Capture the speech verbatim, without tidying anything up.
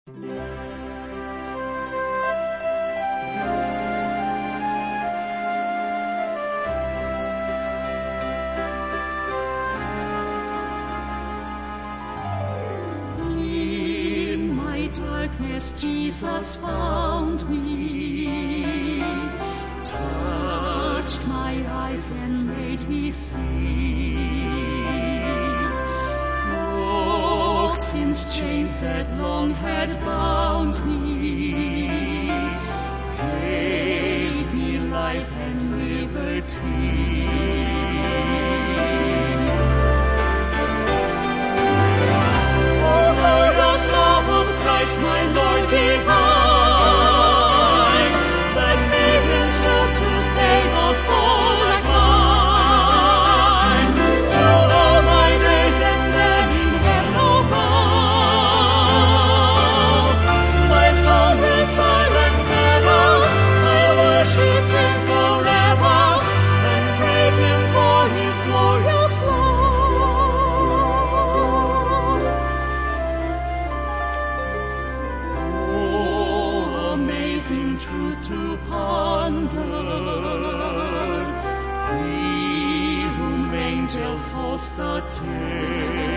In my darkness Jesus found me, touched my eyes and made me see. Broke sin's chains that long had bound me, gave me life and liberty. Christ, my Lord divine, that made him stoop to save a soul like mine. Through all my days and then in heaven above, my song will silence never, I'll worship him forever, and praise him for his glorious love. Truth to ponder, he whom angels host attain.